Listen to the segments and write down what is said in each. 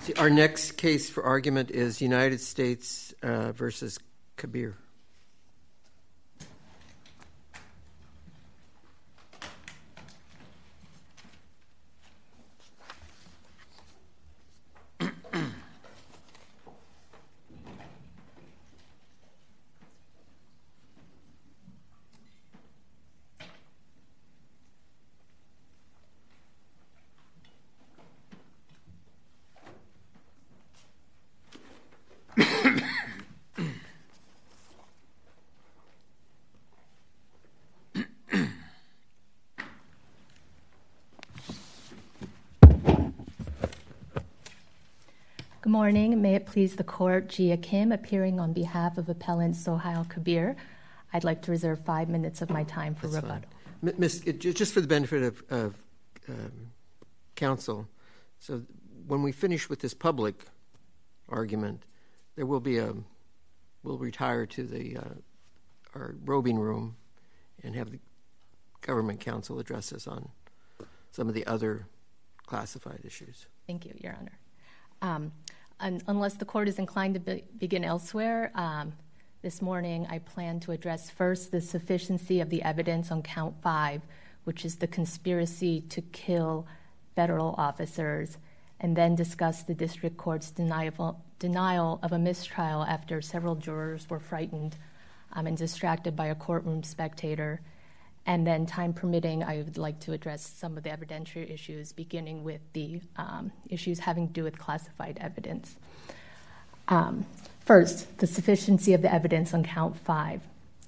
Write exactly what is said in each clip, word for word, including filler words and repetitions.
See, our next case for argument is United States uh, versus Kabir. Good morning. May it please the Court, Jia Kim, appearing on behalf of Appellant Sohail Kabir. I'd like to reserve five minutes of my time for That's rebuttal. Fine. Miss, just for the benefit of, of um, counsel, so when we finish with this public argument, there will be a, we'll retire to the uh, our robing room and have the government counsel address us on some of the other classified issues. Thank you, Your Honor. Um, un- unless the Court is inclined to be- begin elsewhere, um, this morning I plan to address first the sufficiency of the evidence on count five, which is the conspiracy to kill federal officers, and then discuss the district court's denial, denial of a mistrial after several jurors were frightened um, and distracted by a courtroom spectator. And then, time permitting, I would like to address some of the evidentiary issues, beginning with the um, issues having to do with classified evidence. Um, first, the sufficiency of the evidence on count five.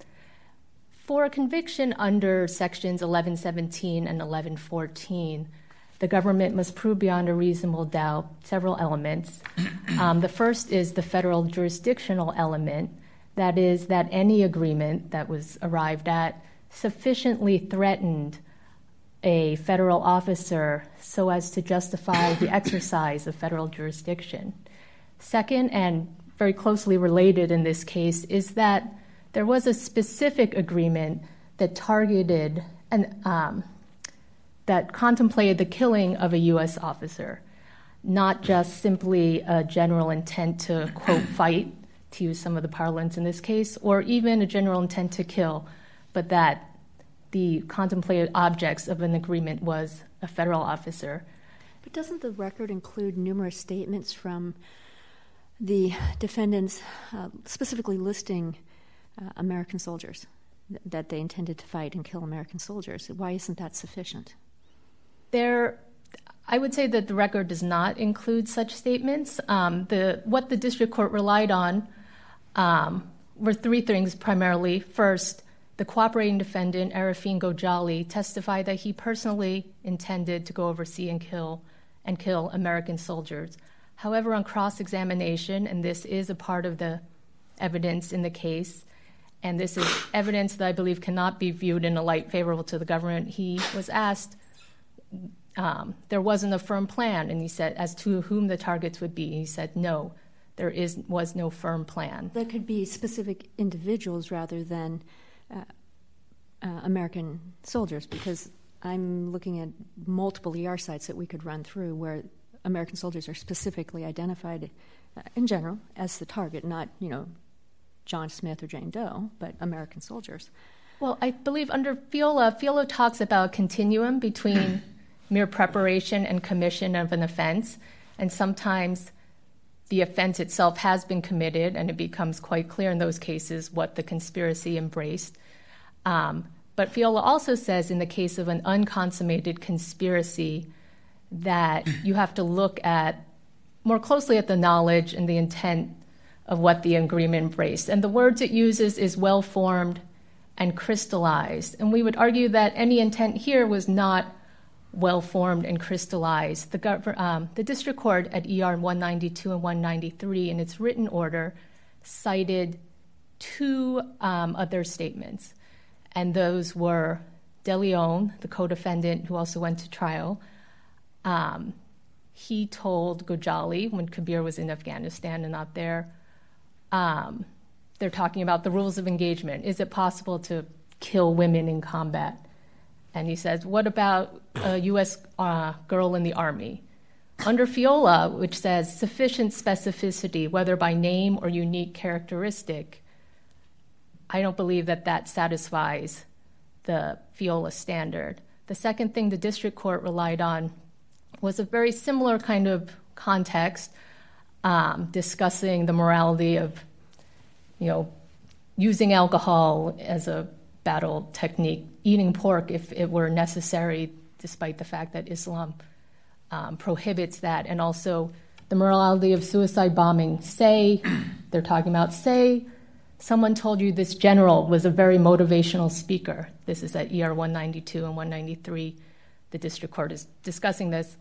For a conviction under sections eleven seventeen and eleven fourteen, the government must prove beyond a reasonable doubt several elements. Um, the first is the federal jurisdictional element, that is, that any agreement that was arrived at sufficiently threatened a federal officer so as to justify the exercise of federal jurisdiction. Second, and very closely related in this case, is that there was a specific agreement that targeted and um, that contemplated the killing of a U S officer, not just simply a general intent to, quote, fight, to use some of the parlance in this case, or even a general intent to kill, but that the contemplated objects of an agreement was a federal officer. But doesn't the record include numerous statements from the defendants uh, specifically listing uh, American soldiers, th- that they intended to fight and kill American soldiers? Why isn't that sufficient? There, I would say that the record does not include such statements. Um, the what the district court relied on um, were three things primarily. First, the cooperating defendant, Arifin Gojali, testified that he personally intended to go oversee and kill and kill American soldiers. However, on cross-examination, and this is a part of the evidence in the case, and this is evidence that I believe cannot be viewed in a light favorable to the government, he was asked, um, there wasn't a firm plan, and he said, as to whom the targets would be. He said, no, there is was no firm plan. That could be specific individuals rather than Uh, uh, American soldiers, because I'm looking at multiple E R sites that we could run through where American soldiers are specifically identified uh, in general as the target, not, you know, John Smith or Jane Doe, but American soldiers. Well, I believe under FIOLA, FIOLA talks about a continuum between mere preparation and commission of an offense, and sometimes the offense itself has been committed, and it becomes quite clear in those cases what the conspiracy embraced. Um, but FIOLA also says in the case of an unconsummated conspiracy that you have to look at more closely at the knowledge and the intent of what the agreement embraced. And the words it uses is well-formed and crystallized. And we would argue that any intent here was not well-formed and crystallized. The, gov- um, the district court at E R one ninety-two and one ninety-three in its written order cited two um, other statements, and those were De Leon, the co-defendant who also went to trial. Um, he told Gojali when Kabir was in Afghanistan and not there, um, they're talking about the rules of engagement. Is it possible to kill women in combat? And he says, what about a U S uh, girl in the Army? under FIOLA, which says sufficient specificity, whether by name or unique characteristic, I don't believe that that satisfies the FIOLA standard. The second thing the district court relied on was a very similar kind of context, um, discussing the morality of, you know, using alcohol as a battle technique, eating pork if it were necessary, despite the fact that Islam um, prohibits that, and also the morality of suicide bombing. Say, they're talking about, say, someone told you this general was a very motivational speaker. This is at E R one ninety-two and one ninety-three. The district court is discussing this.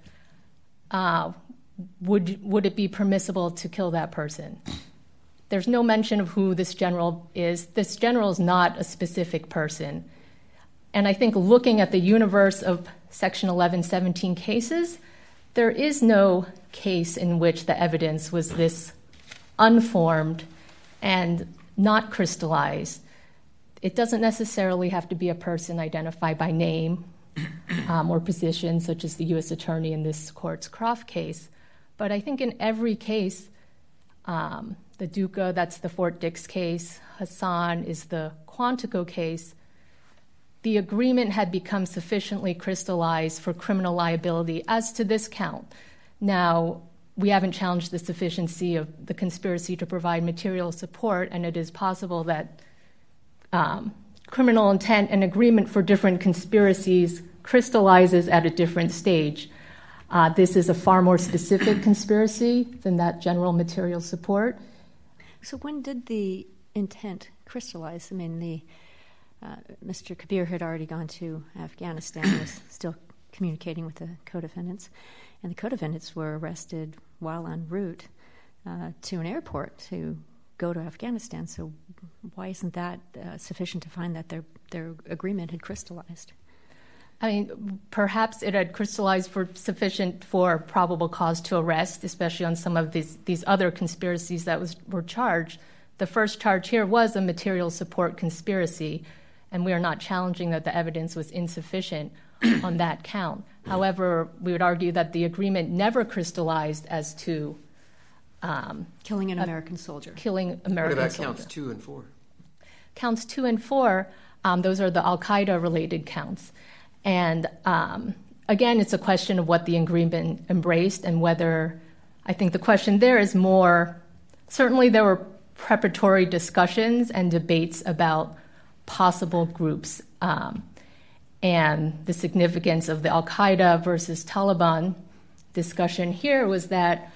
Uh, would would it be permissible to kill that person? There's no mention of who this general is. This general is not a specific person. And I think looking at the universe of Section eleven seventeen cases, there is no case in which the evidence was this unformed and not crystallized. It doesn't necessarily have to be a person identified by name um, or position, such as the U S attorney in this court's Croft case. But I think in every case, um, the Duca, that's the Fort Dix case, Hassan is the Quantico case, the agreement had become sufficiently crystallized for criminal liability as to this count. Now, we haven't challenged the sufficiency of the conspiracy to provide material support, and it is possible that um, criminal intent and agreement for different conspiracies crystallizes at a different stage. Uh, this is a far more specific conspiracy than that general material support. So when did the intent crystallize? I mean, the uh, Mister Kabir had already gone to Afghanistan, was still communicating with the co-defendants, and the co-defendants were arrested while en route uh, to an airport to go to Afghanistan. So why isn't that uh, sufficient to find that their their agreement had crystallized? I mean, perhaps it had crystallized for sufficient for probable cause to arrest, especially on some of these these other conspiracies that was were charged. The first charge here was a material support conspiracy, and we are not challenging that the evidence was insufficient on that count. However, we would argue that the agreement never crystallized as to um, killing an American soldier. Killing American What about soldier. counts two and four? Counts two and four, um, those are the Al-Qaeda related counts. And um, again, it's a question of what the agreement embraced and whether, I think the question there is more, certainly there were preparatory discussions and debates about possible groups um, and the significance of the Al-Qaeda versus Taliban discussion here was that,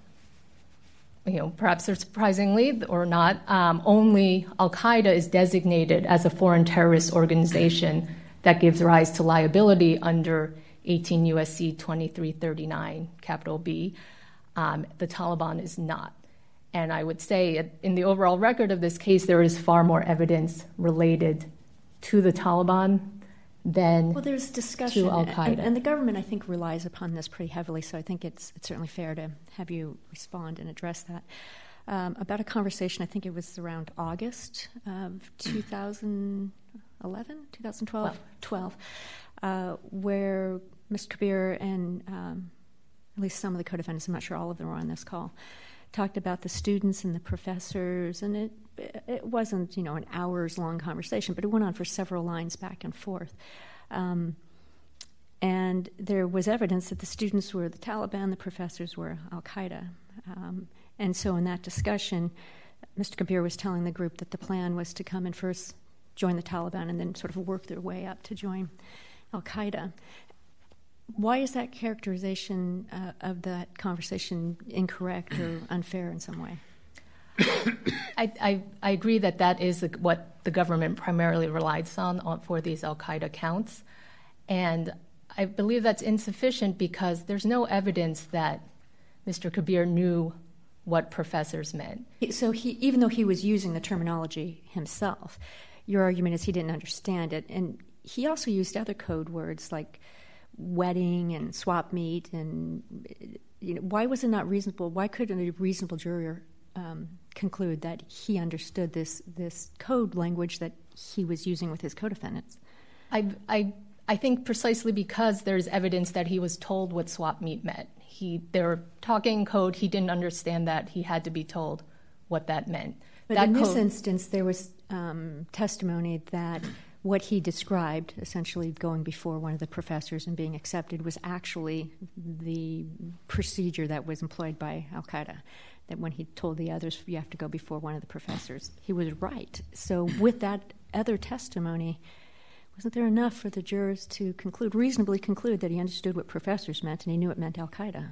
you know, perhaps surprisingly or not, um, only Al-Qaeda is designated as a foreign terrorist organization that gives rise to liability under eighteen U S C twenty-three thirty-nine, capital B. Um, the Taliban is not. And I would say in the overall record of this case, there is far more evidence related to the Taliban than well, there's discussion, to Al-Qaeda. And, and the government, I think, relies upon this pretty heavily, so I think it's, it's certainly fair to have you respond and address that. Um, about a conversation, I think it was around August of two thousand eleven, two thousand twelve, twelve, uh, where Mister Kabir and um, at least some of the co-defendants, I'm not sure all of them were on this call, talked about the students and the professors, and it it wasn't, you know, an hours-long conversation, but it went on for several lines back and forth. Um, and there was evidence that the students were the Taliban, the professors were Al-Qaeda. Um, and so in that discussion, Mister Kabir was telling the group that the plan was to come and first join the Taliban and then sort of work their way up to join Al-Qaeda. Why is that characterization uh, of that conversation incorrect or unfair in some way? I, I, I agree that that is what the government primarily relies on, on for these Al-Qaeda counts. And I believe that's insufficient because there's no evidence that Mister Kabir knew what professors meant. So he, even though he was using the terminology himself, your argument is he didn't understand it. And he also used other code words like wedding and swap meet. And you know, why was it not reasonable? Why couldn't a reasonable juror um, conclude that he understood this this code language that he was using with his co-defendants? I, I, I think precisely because there's evidence that he was told what swap meet meant. He, they were talking code. He didn't understand that. He had to be told what that meant. But that in this code, instance, there was um, testimony that what he described, essentially going before one of the professors and being accepted, was actually the procedure that was employed by Al-Qaeda. That when he told the others, you have to go before one of the professors, he was right. So with that other testimony, wasn't there enough for the jurors to conclude, reasonably conclude, that he understood what professors meant and he knew it meant Al-Qaeda?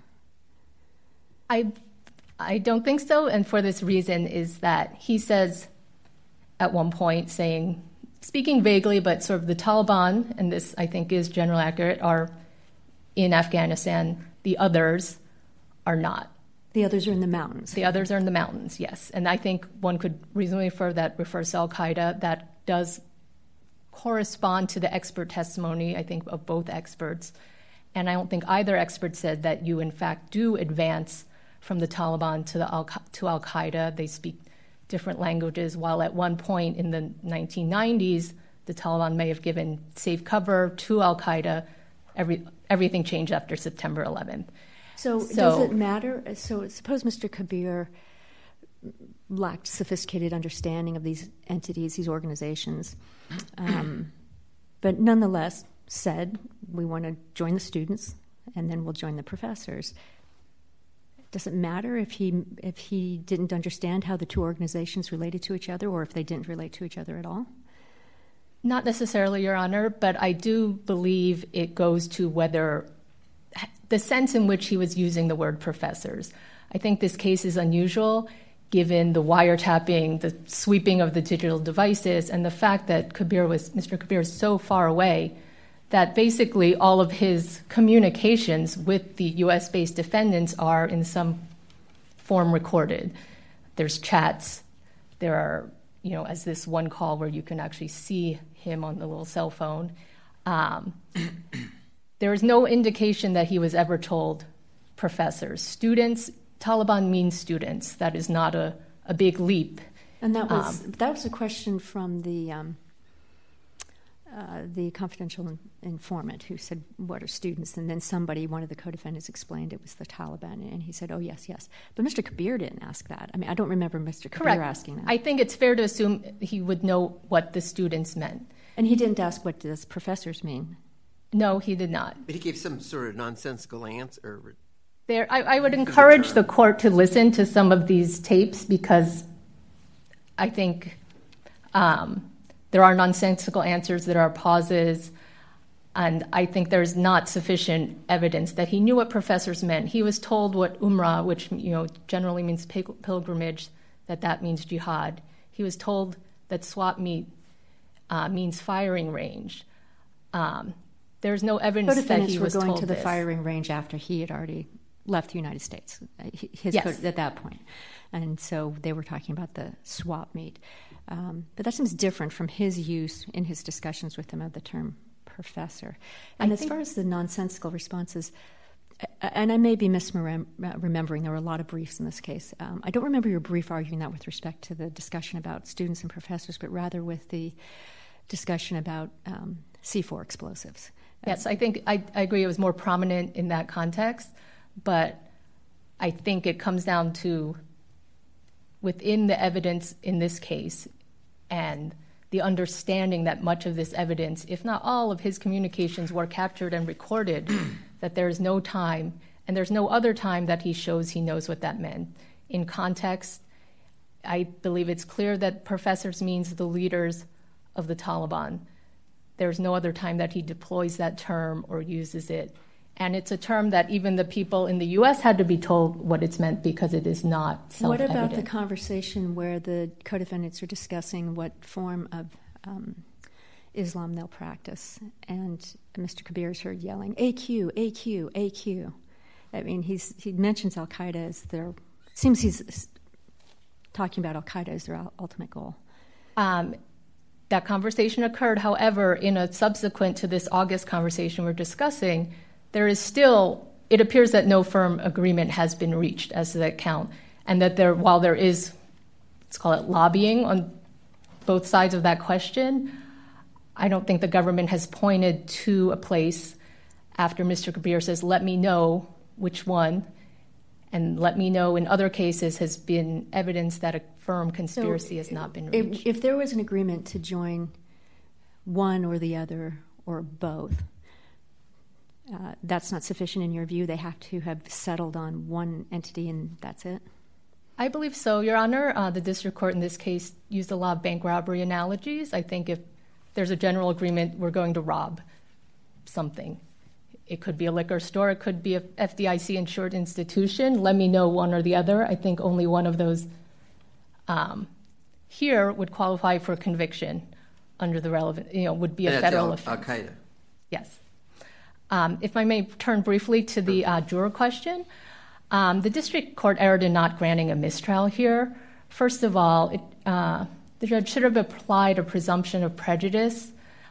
I, I don't think so, and for this reason is that he says at one point, saying, speaking vaguely, but sort of the Taliban, and this I think is generally accurate, are in Afghanistan. The others are not. The others are in the mountains. The others are in the mountains, yes. And I think one could reasonably infer that refers to Al-Qaeda. That does correspond to the expert testimony, I think, of both experts. And I don't think either expert said that you, in fact, do advance from the Taliban to, the Al- to Al-Qaeda. They speak different languages, while at one point in the nineteen nineties, the Taliban may have given safe cover to Al-Qaeda. Every, everything changed after September eleventh. So, so does it matter? So suppose Mister Kabir lacked sophisticated understanding of these entities, these organizations, um, but nonetheless said, we want to join the students and then we'll join the professors. Does it matter if he if he didn't understand how the two organizations related to each other, or if they didn't relate to each other at all? Not necessarily, Your Honor, but I do believe it goes to whether the sense in which he was using the word professors. I think this case is unusual, given the wiretapping, the sweeping of the digital devices, and the fact that Kabir was Mister Kabir is so far away that basically all of his communications with the U S-based defendants are in some form recorded. There's chats. There are, you know, as this one call where you can actually see him on the little cell phone. Um, there is no indication that he was ever told professors. Students, Taliban means students. That is not a, a big leap. And that was Um, that was a question from the um, uh, the confidential in- informant who said, "What are students?" And then somebody, one of the co-defendants, explained it was the Taliban, and he said, "Oh yes, yes." But Mister Kabir didn't ask that. I mean, I don't remember Mister Kabir Correct. asking that. I think it's fair to assume he would know what the students meant. And he didn't ask, "What does professors mean?" No, he did not. But he gave some sort of nonsensical answer. There, I, I would encourage the court to listen to some of these tapes, because I think um, there are nonsensical answers, there are pauses, and I think there's not sufficient evidence that he knew what professors meant. He was told what Umrah, which you know generally means pil- pilgrimage, that that means jihad. He was told that swap meet uh, means firing range. Um, there's no evidence that Co-defendants he were was going told to the this. firing range after he had already left the United States, his Yes. co- at that point. And so they were talking about the swap meet. Um, but that seems different from his use in his discussions with him of the term professor. And I as think- far as the nonsensical responses, and I may be misremembering, there were a lot of briefs in this case. Um, I don't remember your brief arguing that with respect to the discussion about students and professors, but rather with the discussion about um, C four explosives. Yes, I think I, I agree it was more prominent in that context, but I think it comes down to within the evidence in this case and the understanding that much of this evidence, if not all of his communications, were captured and recorded, that there is no time, and there's no other time that he shows he knows what that meant. In context, I believe it's clear that professors means the leaders of the Taliban. There's no other time that he deploys that term or uses it. And it's a term that even the people in the U S had to be told what it's meant, because it is not self-evident. What about the conversation where the co-defendants are discussing what form of um, Islam they'll practice, and Mister Kabir is heard yelling, A Q, A Q, A Q. I mean, he's, he mentions Al-Qaeda as their, it seems he's talking about Al-Qaeda as their ultimate goal. Um, that conversation occurred, however, in a subsequent to this August conversation we're discussing, there is still, it appears that no firm agreement has been reached as to that count, and that there, while there is, let's call it lobbying on both sides of that question, I don't think the government has pointed to a place after Mister Kabir says, let me know which one, and let me know in other cases has been evidence that a firm conspiracy so has not been reached. If, if there was an agreement to join one or the other or both, uh, that's not sufficient in your view? They have to have settled on one entity and that's it? I believe so, Your Honor. Uh, the district court in this case used a lot of bank robbery analogies. I think if there's a general agreement, we're going to rob something. It could be a liquor store. It could be a F D I C-insured institution. Let me know one or the other. I think only one of those um, here would qualify for conviction under the relevant, you know, would be a and federal that's offense. Al-Qaeda. Yes. Um, if I may turn briefly to the uh, juror question, um, the district court erred in not granting a mistrial here. First of all, it, uh, the judge should have applied a presumption of prejudice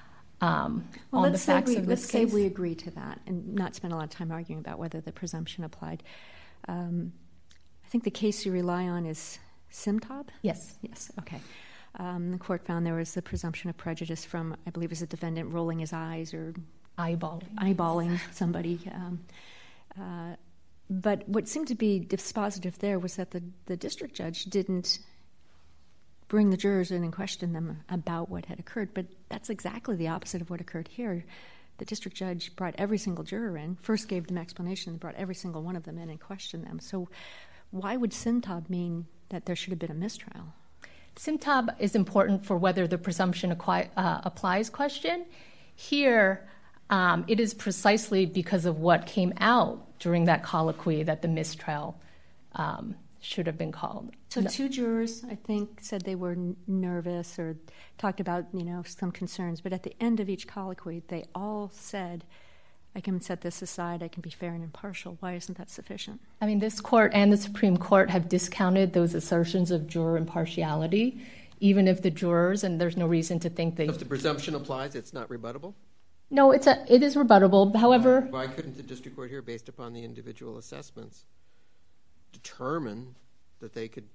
um, well, on the facts we, of this let's case. Let's say we agree to that and not spend a lot of time arguing about whether the presumption applied. Um, I think the case you rely on is Simtab? Yes. Yes, okay. Um, the court found there was the presumption of prejudice from, I believe it was a defendant rolling his eyes or eyeballing, eyeballing somebody. Um, uh, but what seemed to be dispositive there was that the, the district judge didn't bring the jurors in and question them about what had occurred. But that's exactly the opposite of what occurred here. The district judge brought every single juror in, first gave them explanation, and brought every single one of them in and questioned them. So why would Simtab mean that there should have been a mistrial? Simtab is important for whether the presumption acqui- uh, applies question. Here, um, it is precisely because of what came out during that colloquy that the mistrial um, should have been called. So no. Two jurors, I think, said they were n- nervous or talked about, you know, some concerns. But at the end of each colloquy, they all said, I can set this aside, I can be fair and impartial. Why isn't that sufficient? I mean, this court and the Supreme Court have discounted those assertions of juror impartiality, even if the jurors, and there's no reason to think they... If the presumption applies, it's not rebuttable? No, it's a, it is rebuttable. However... Why, why couldn't the district court here, based upon the individual assessments, determine that they could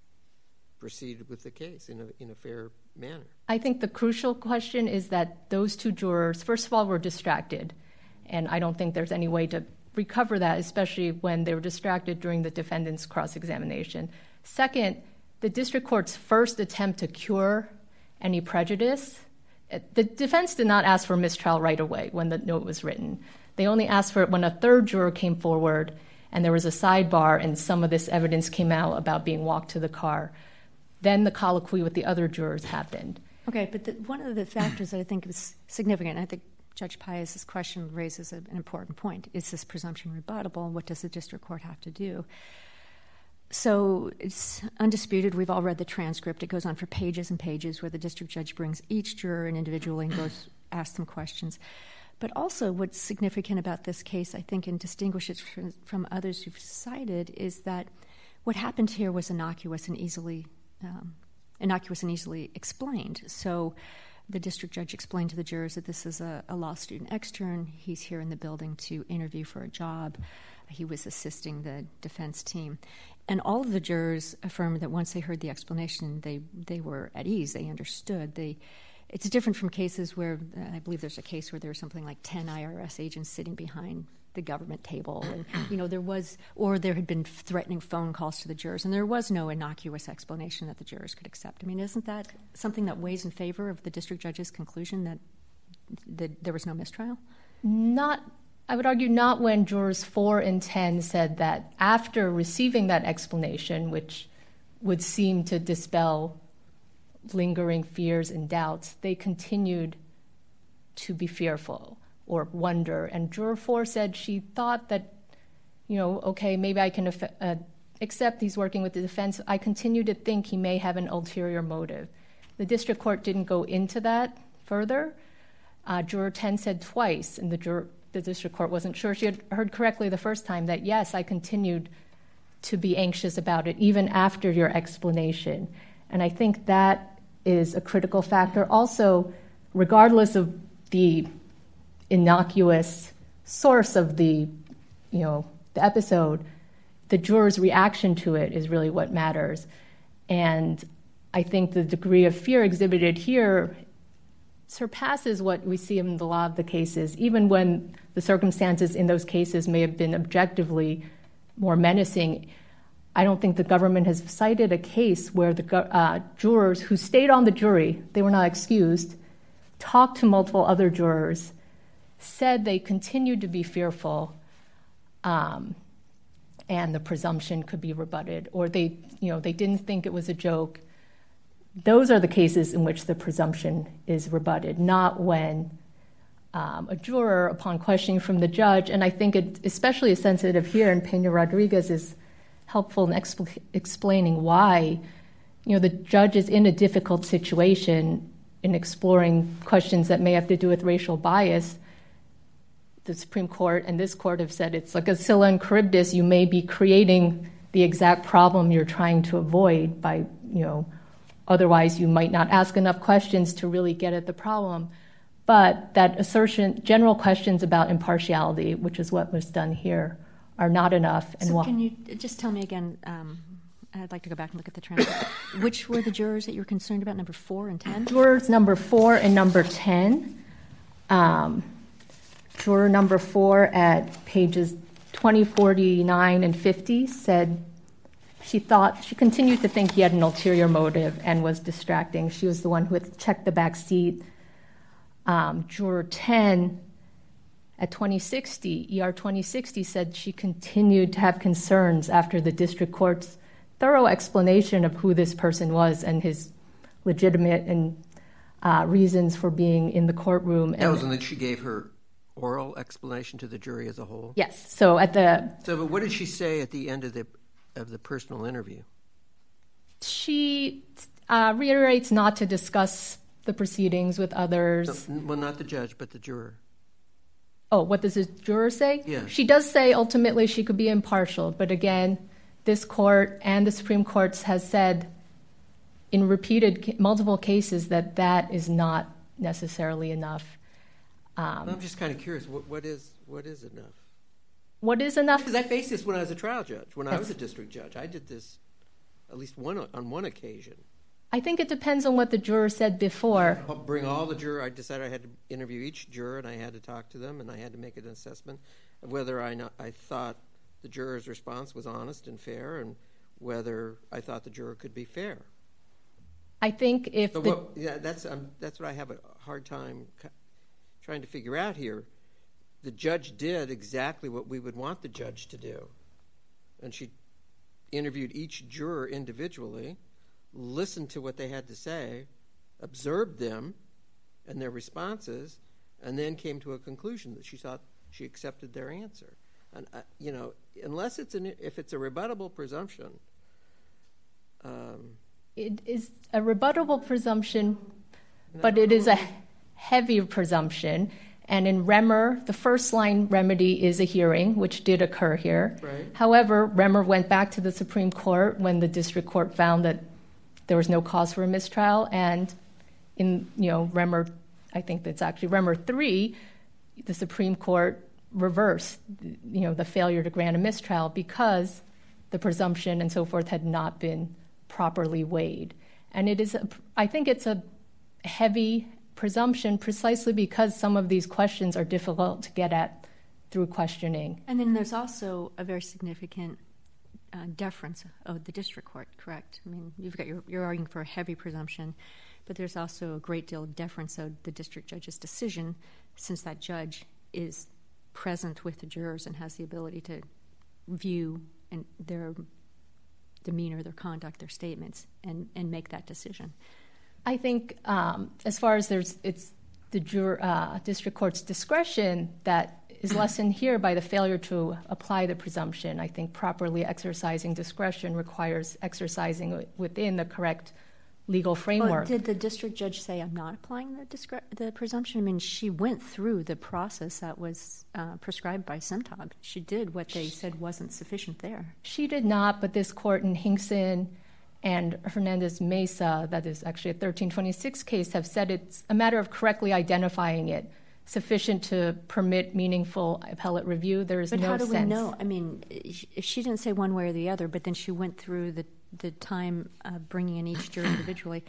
proceed with the case in a, in a fair manner? I think the crucial question is that those two jurors, first of all, were distracted. And I don't think there's any way to recover that, especially when they were distracted during the defendant's cross-examination. Second, the district court's first attempt to cure any prejudice, the defense did not ask for mistrial right away when the note was written. They only asked for it when a third juror came forward and there was a sidebar and some of this evidence came out about being walked to the car. Then the colloquy with the other jurors happened. Okay, but the, one of the factors that I think is significant, I think Judge Pius's question raises an important point. Is this presumption rebuttable? What does the district court have to do? So it's undisputed. We've all read the transcript. It goes on for pages and pages where the district judge brings each juror in individually and goes ask them questions. But also what's significant about this case, I think, and distinguishes from, from others you've cited, is that what happened here was innocuous and easily um, innocuous and easily explained. So the district judge explained to the jurors that this is a, a law student extern. He's here in the building to interview for a job. He was assisting the defense team. And all of the jurors affirmed that once they heard the explanation, they, they were at ease. They understood. They, it's different from cases where, uh, I believe there's a case where there was something like ten I R S agents sitting behind the government table. And, you know, there was, or there had been threatening phone calls to the jurors, and there was no innocuous explanation that the jurors could accept. I mean, isn't that something that weighs in favor of the district judge's conclusion that, that there was no mistrial? Not, I would argue not when jurors four and ten said that after receiving that explanation, which would seem to dispel lingering fears and doubts, they continued to be fearful or wonder. And juror four said she thought that, you know, okay, maybe I can uh, accept he's working with the defense. I continue to think he may have an ulterior motive. The district court didn't go into that further. Uh, juror ten said twice, and the, juror, the district court wasn't sure she had heard correctly the first time, that yes, I continued to be anxious about it even after your explanation. And I think that is a critical factor. Also, regardless of the innocuous source of the, you know, the episode, the juror's reaction to it is really what matters. And I think the degree of fear exhibited here surpasses what we see in the law of the cases, even when the circumstances in those cases may have been objectively more menacing. I don't think the government has cited a case where the uh, jurors who stayed on the jury, they were not excused, talked to multiple other jurors, said they continued to be fearful, um, and the presumption could be rebutted, or they, you know, they didn't think it was a joke. Those are the cases in which the presumption is rebutted, not when um, a juror, upon questioning from the judge, and I think it especially is sensitive here, and Pena-Rodriguez is helpful in expl- explaining why, you know, the judge is in a difficult situation in exploring questions that may have to do with racial bias. The Supreme Court and this court have said it's like a Scylla and Charybdis. You may be creating the exact problem you're trying to avoid by, you know, otherwise you might not ask enough questions to really get at the problem. But that assertion, general questions about impartiality, which is what was done here, are not enough. And so wh- can you just tell me again, um, I'd like to go back and look at the transcript. Which were the jurors that you were concerned about, number four and ten? Jurors number four and number ten. Um, juror number four at pages twenty, forty-nine, and fifty said she thought, she continued to think he had an ulterior motive and was distracting. She was the one who had checked the back seat. Um, juror ten at twenty sixty, E R twenty sixty, said she continued to have concerns after the district court's thorough explanation of who this person was and his legitimate and uh, reasons for being in the courtroom. That and, was when that she gave her oral explanation to the jury as a whole? Yes. So at the... So but what did she say at the end of the of the personal interview? She uh, reiterates not to discuss the proceedings with others. No, well, not the judge, but the juror. Oh, what does the juror say? Yeah. She does say ultimately she could be impartial, but again, this court and the Supreme Court has said in repeated, multiple cases that that is not necessarily enough. Um, I'm just kind of curious, what, what is what is enough? What is enough? Because I faced this when I was a trial judge. When Yes. I was a district judge, I did this at least one on one occasion. I think it depends on what the juror said before. I'll bring all the juror. I decided I had to interview each juror, and I had to talk to them, and I had to make an assessment of whether I not, I thought the juror's response was honest and fair, and whether I thought the juror could be fair. I think if So the, what, yeah, that's um, that's what I have a hard time c- trying to figure out here. The judge did exactly what we would want the judge to do, and she interviewed each juror individually, listened to what they had to say, observed them and their responses, and then came to a conclusion that she thought she accepted their answer. And uh, you know, unless it's an if it's a rebuttable presumption. Um, it is a rebuttable presumption, but it is a heavy presumption. And in Remmer, the first line remedy is a hearing, which did occur here. Right. However, Remmer went back to the Supreme Court when the district court found that there was no cause for a mistrial. And in, you know, Remmer, I think that's actually Remmer three, the Supreme Court reversed, you know, the failure to grant a mistrial because the presumption and so forth had not been properly weighed. And it is, a, I think it's a heavy presumption precisely because some of these questions are difficult to get at through questioning. And then there's also a very significant uh, deference of the district court, correct? I mean, you've got your, you're arguing for a heavy presumption, but there's also a great deal of deference of the district judge's decision, since that judge is present with the jurors and has the ability to view and their demeanor, their conduct, their statements, and, and make that decision. I think um, as far as there's, it's the juror, uh, district court's discretion that is lessened here by the failure to apply the presumption. I think properly exercising discretion requires exercising within the correct legal framework. Well, did the district judge say, I'm not applying the, discre- the presumption? I mean, she went through the process that was uh, prescribed by SEMTOG. She did what they said wasn't sufficient there. She did not, but this court in Hinkson and Hernandez Mesa, that is actually a thirteen twenty-six case, have said it's a matter of correctly identifying it, sufficient to permit meaningful appellate review. There is but no how do sense. we know? I mean, if she didn't say one way or the other, but then she went through the, the time uh, bringing in each juror individually,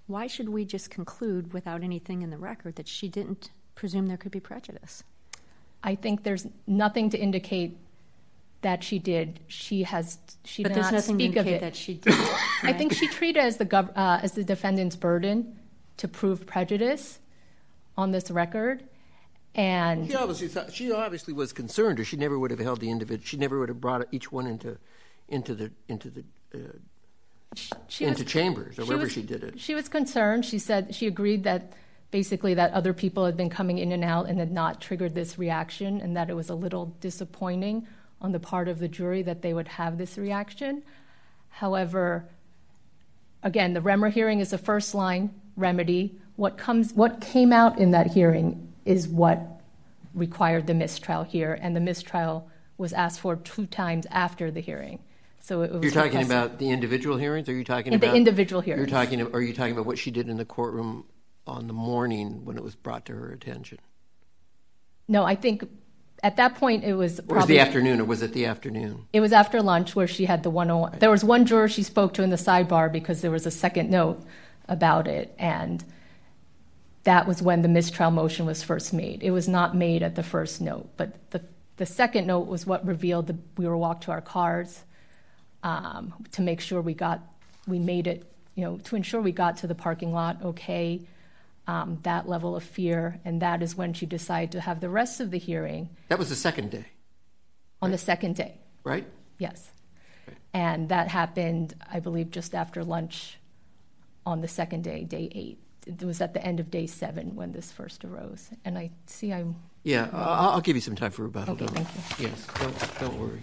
why should we just conclude without anything in the record that she didn't presume there could be prejudice? I think there's nothing to indicate that she did. She has. She but did there's not nothing speak to of indicate it. that she did. Right? I think she treated it as the gov- uh, as the defendant's burden to prove prejudice on this record, and she obviously thought, she obviously was concerned, or she never would have held the individual. She never would have brought each one into into the into the uh, she into was, chambers or she wherever was, she did it. She was concerned. She said she agreed that basically that other people had been coming in and out and had not triggered this reaction, and that it was a little disappointing on the part of the jury that they would have this reaction. However, again, the Remmer hearing is a first-line remedy. What comes, what came out in that hearing is what required the mistrial here, and the mistrial was asked for two times after the hearing. So it was You're talking requested. about the individual hearings, or are you talking in about the individual hearings? You're talking, or are you talking about what she did in the courtroom on the morning when it was brought to her attention? No, I think at that point it was probably... Or was the afternoon, or was it the afternoon? It was after lunch where she had the one-on-one. There was one juror she spoke to in the sidebar because there was a second note about it, and that was when the mistrial motion was first made. It was not made at the first note, but the, the second note was what revealed that we were walked to our cars um, to make sure we got, we made it, you know, to ensure we got to the parking lot okay, um, that level of fear, and that is when she decided to have the rest of the hearing. That was the second day. On right? the second day. Right? Yes. Right. And that happened, I believe, just after lunch on the second day, day eight. It was at the end of day seven when this first arose. And I see I'm... Yeah, I'll, I'll give you some time for rebuttal. Okay, don't, thank you. Yes, don't, don't worry.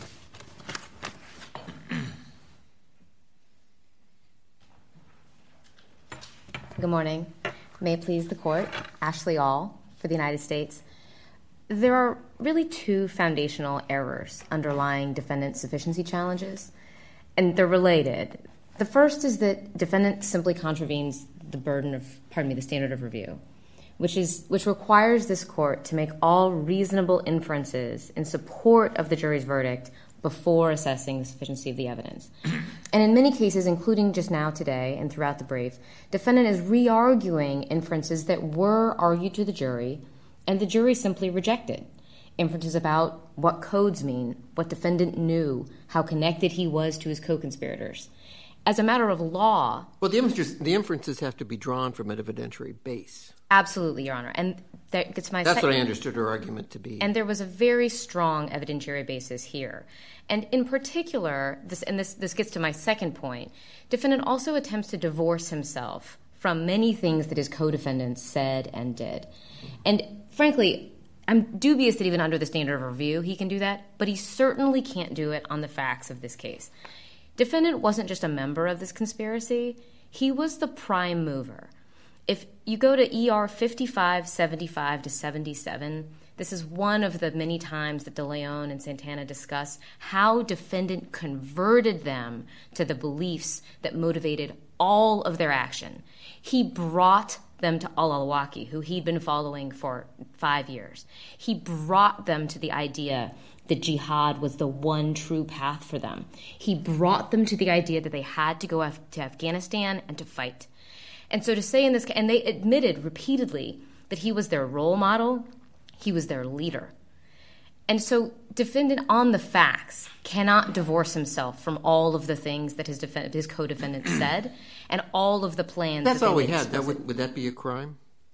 Good morning. May it please the Court. Ashley All for the United States. There are really two foundational errors underlying defendant's sufficiency challenges, and they're related. The first is that defendant simply contravenes the burden of, pardon me, the standard of review, which is which requires this court to make all reasonable inferences in support of the jury's verdict before assessing the sufficiency of the evidence. And in many cases, including just now today and throughout the brief, defendant is re-arguing inferences that were argued to the jury and the jury simply rejected. Inferences about what codes mean, what defendant knew, how connected he was to his co-conspirators. As a matter of law... Well, the inferences, the inferences have to be drawn from an evidentiary base. Absolutely, Your Honor. And that gets my That's second, what I understood her argument to be. And there was a very strong evidentiary basis here. And in particular, this, and this, this gets to my second point, defendant also attempts to divorce himself from many things that his co-defendants said and did. And frankly, I'm dubious that even under the standard of review he can do that, but he certainly can't do it on the facts of this case. Defendant wasn't just a member of this conspiracy, he was the prime mover. If you go to E R fifty-five, seventy-five to seventy-seven, this is one of the many times that De Leon and Santana discuss how defendant converted them to the beliefs that motivated all of their action. He brought them to al-Awlaki, who he'd been following for five years. He brought them to the idea that jihad was the one true path for them. He brought them to the idea that they had to go af- to Afghanistan and to fight. And so to say in this, and they admitted repeatedly that he was their role model, he was their leader. And so defendant on the facts cannot divorce himself from all of the things that his defend- his co-defendant said and all of the plans. That's that all we made had. That would, would that be a crime?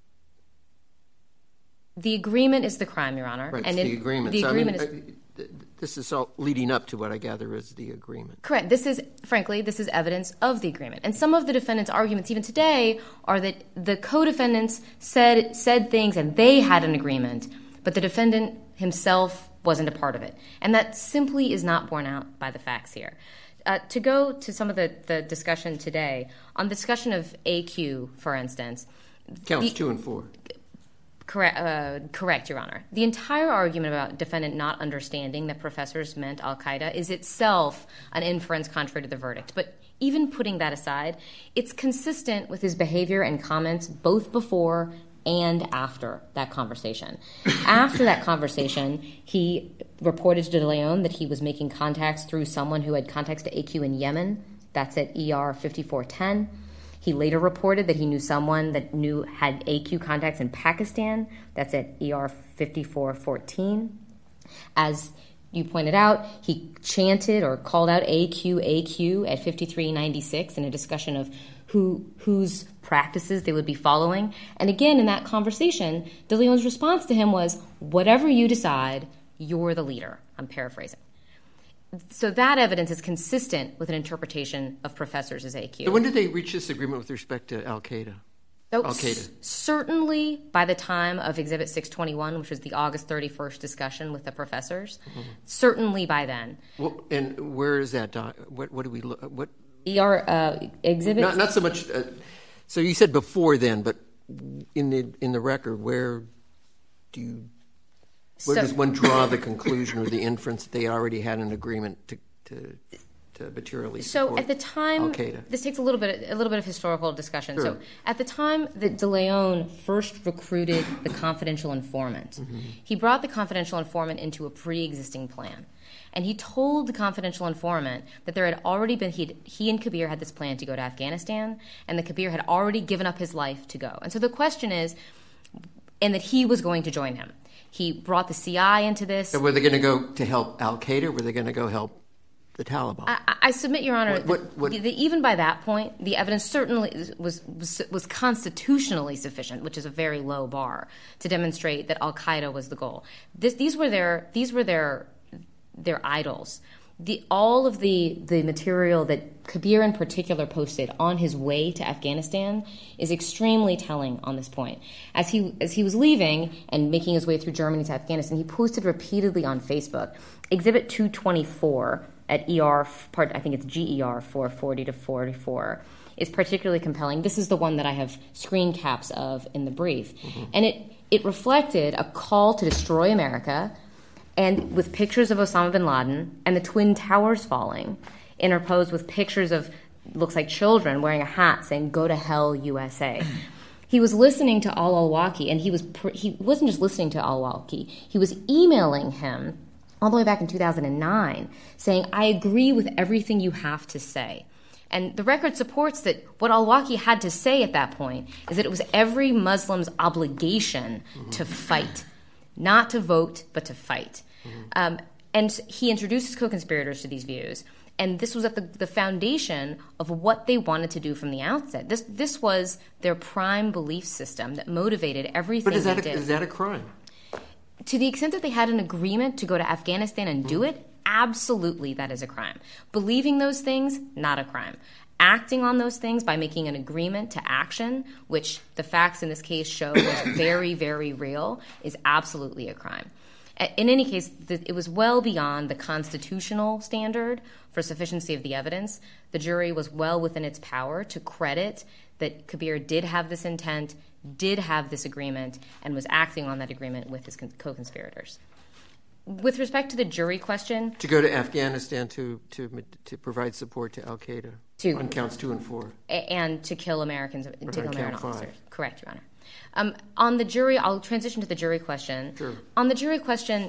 The agreement is the crime, Your Honor. Right, and it's it, the agreement. The so, agreement I mean, is... This is all leading up to what I gather is the agreement. Correct. This is, frankly, this is evidence of the agreement. And some of the defendant's arguments, even today, are that the co-defendants said said things and they had an agreement, but the defendant himself wasn't a part of it. And that simply is not borne out by the facts here. Uh, to go to some of the, the discussion today, on the discussion of A Q, for instance. Counts the, two and four. Correct, uh, correct, Your Honor. The entire argument about defendant not understanding that professors meant al-Qaeda is itself an inference contrary to the verdict. But even putting that aside, it's consistent with his behavior and comments both before and after that conversation. After that conversation, he reported to De Leon that he was making contacts through someone who had contacts to A Q in Yemen. That's at E R fifty-four ten. He later reported that he knew someone that knew had A Q contacts in Pakistan. That's at E R fifty-four fourteen. As you pointed out, he chanted or called out A Q, A Q at fifty-three ninety-six in a discussion of who whose practices they would be following. And again, in that conversation, De Leon's response to him was, whatever you decide, you're the leader. I'm paraphrasing. So that evidence is consistent with an interpretation of professors as A Q. So when did they reach this agreement with respect to Al-Qaeda? So Al-Qaeda. S- certainly by the time of Exhibit six twenty-one, which was the August thirty-first discussion with the professors, mm-hmm. certainly by then. Well, and where is that? Doc? What, what do we look? What E R uh, Exhibit? Not, not so much. Uh, so you said before then, but in the in the record, where do you? Where so, does one draw the conclusion or the inference that they already had an agreement to to, to materially support So at the time, Al-Qaeda? This takes a little bit a little bit of historical discussion. Sure. So at the time that De Leon first recruited the confidential informant, mm-hmm. he brought the confidential informant into a pre-existing plan. And he told the confidential informant that there had already been, he'd, he and Kabir had this plan to go to Afghanistan, and that Kabir had already given up his life to go. And so the question is, and that he was going to join him. He brought the C I into this. So were they going to go to help Al-Qaeda, or were they going to go help the Taliban? I, I submit, Your Honor, what, what, what, that, that even by that point, the evidence certainly was, was was constitutionally sufficient, which is a very low bar, to demonstrate that Al-Qaeda was the goal. This, these were their these were their their idols. The, all of the, the material that Kabir in particular posted on his way to Afghanistan is extremely telling on this point. As he as he was leaving and making his way through Germany to Afghanistan, he posted repeatedly on Facebook. Exhibit two twenty-four at E R, part, I think it's G E R four forty to forty-four, is particularly compelling. This is the one that I have screen caps of in the brief. Mm-hmm. And it, it reflected a call to destroy America, and with pictures of Osama bin Laden and the Twin Towers falling, interposed with pictures of, looks like children wearing a hat saying, "Go to hell, U S A." He was listening to al-Awlaki, and he, was pr- he wasn't just listening to al-Awlaki, he was emailing him all the way back in two thousand nine, saying, "I agree with everything you have to say." And the record supports that what al-Awlaki had to say at that point is that it was every Muslim's obligation mm-hmm. to fight, not to vote, but to fight. Mm-hmm. Um, and he introduced his co-conspirators to these views, and this was at the, the foundation of what they wanted to do from the outset. This this was their prime belief system that motivated everything but is that they a, did. Is that a crime? To the extent that they had an agreement to go to Afghanistan and do it, absolutely that is a crime. Believing those things, not a crime. Acting on those things by making an agreement to action, which the facts in this case show was very, very real, is absolutely a crime. In any case, it was well beyond the constitutional standard for sufficiency of the evidence. The jury was well within its power to credit that Kabir did have this intent, did have this agreement, and was acting on that agreement with his co-conspirators. With respect to the jury question... To go to Afghanistan to to, to provide support to Al-Qaeda to, on counts two and four. And to kill Americans, to right, kill American officers. Five. Correct, Your Honor. Um, on the jury, I'll transition to the jury question. Sure. On the jury question,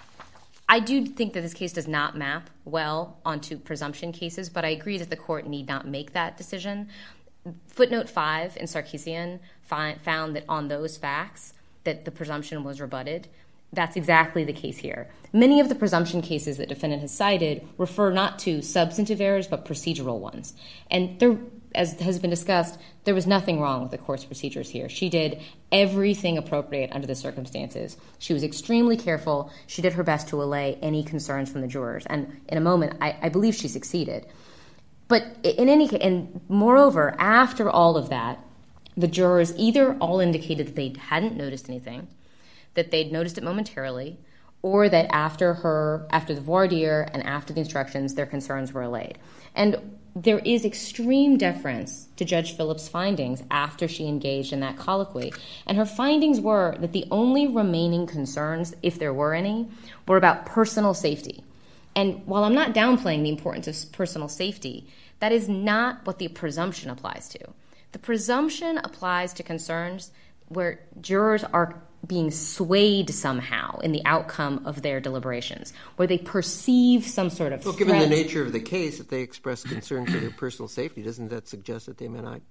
I do think that this case does not map well onto presumption cases, but I agree that the court need not make that decision. Footnote five in Sarkeesian find, found that on those facts that the presumption was rebutted. That's exactly the case here. Many of the presumption cases that defendant has cited refer not to substantive errors but procedural ones. And there, as has been discussed, there was nothing wrong with the court's procedures here. She did everything appropriate under the circumstances. She was extremely careful. She did her best to allay any concerns from the jurors. And in a moment, I, I believe she succeeded. But in any case, and moreover, after all of that, the jurors either all indicated that they hadn't noticed anything, that they'd noticed it momentarily, or that after her, after the voir dire and after the instructions, their concerns were allayed. And there is extreme deference to Judge Phillips' findings after she engaged in that colloquy. And her findings were that the only remaining concerns, if there were any, were about personal safety. And while I'm not downplaying the importance of personal safety, that is not what the presumption applies to. The presumption applies to concerns where jurors are being swayed somehow in the outcome of their deliberations, where they perceive some sort of well, threat. Given the nature of the case, if they express concern for their personal safety, doesn't that suggest that they may not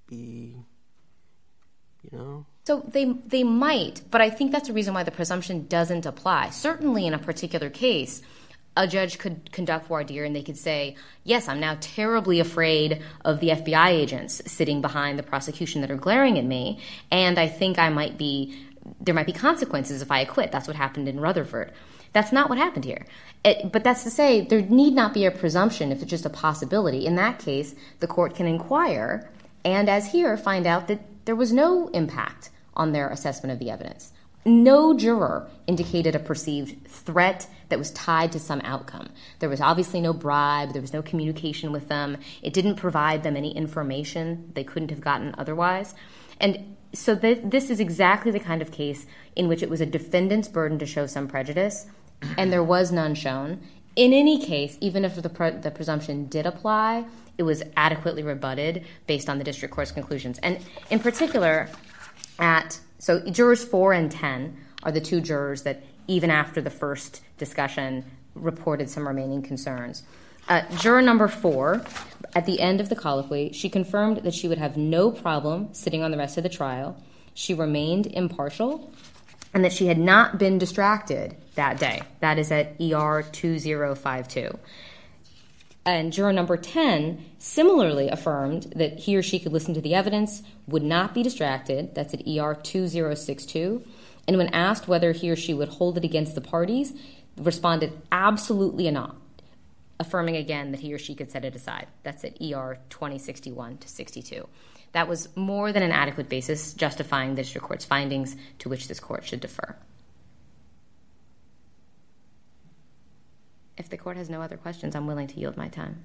be, you know? So they they might, but I think that's the reason why the presumption doesn't apply. Certainly in a particular case, a judge could conduct voir dire and they could say, yes, I'm now terribly afraid of the F B I agents sitting behind the prosecution that are glaring at me, and I think I might be, there might be consequences if I acquit. That's what happened in Rutherford. That's not what happened here. It, but that's to say there need not be a presumption if it's just a possibility. In that case, the court can inquire and, as here, find out that there was no impact on their assessment of the evidence. No juror indicated a perceived threat that was tied to some outcome. There was obviously no bribe. There was no communication with them. It didn't provide them any information they couldn't have gotten otherwise. And so th- this is exactly the kind of case in which it was a defendant's burden to show some prejudice, and there was none shown. In any case, even if the, pre- the presumption did apply, it was adequately rebutted based on the district court's conclusions. And in particular, at so jurors four and ten are the two jurors that, even after the first discussion, reported some remaining concerns. Uh, juror number four, at the end of the colloquy, she confirmed that she would have no problem sitting on the rest of the trial. She remained impartial, and that she had not been distracted that day. That is at E R two zero five two. And juror number ten similarly affirmed that he or she could listen to the evidence, would not be distracted. That's at E R two zero six two. And when asked whether he or she would hold it against the parties, responded absolutely not, affirming again that he or she could set it aside. That's at E R twenty sixty-one to sixty-two. That was more than an adequate basis justifying the district court's findings, to which this court should defer. If the court has no other questions, I'm willing to yield my time.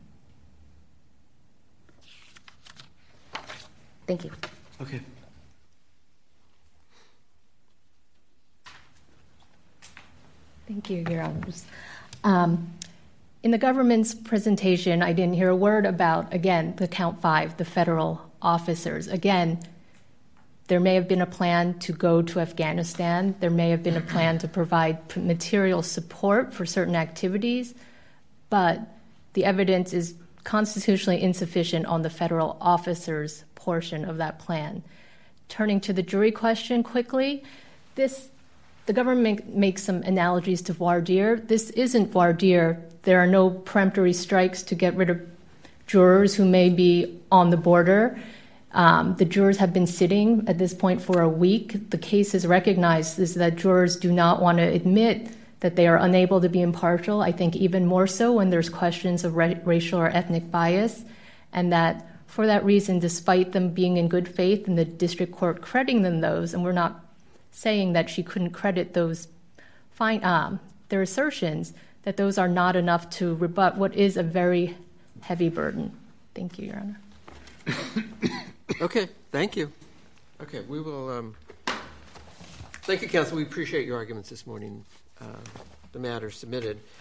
Thank you. Okay. Thank you, Your Honors. Um, in the government's presentation, I didn't hear a word about, again, the count five, the federal officers. Again, there may have been a plan to go to Afghanistan. There may have been a plan to provide material support for certain activities, but the evidence is constitutionally insufficient on the federal officers' portion of that plan. Turning to the jury question quickly, this the government make, makes some analogies to voir dire. This isn't voir dire. There are no peremptory strikes to get rid of jurors who may be on the border. Um, the jurors have been sitting at this point for a week. The case is recognized is that jurors do not want to admit that they are unable to be impartial. I think even more so when there's questions of ra- racial or ethnic bias, and that for that reason, despite them being in good faith and the district court crediting them those, and we're not saying that she couldn't credit those fine, um, their assertions, that those are not enough to rebut what is a very heavy burden. Thank you, Your Honor. Okay, thank you. Okay, we will. Um, thank you, counsel. We appreciate your arguments this morning. Uh, the matter submitted.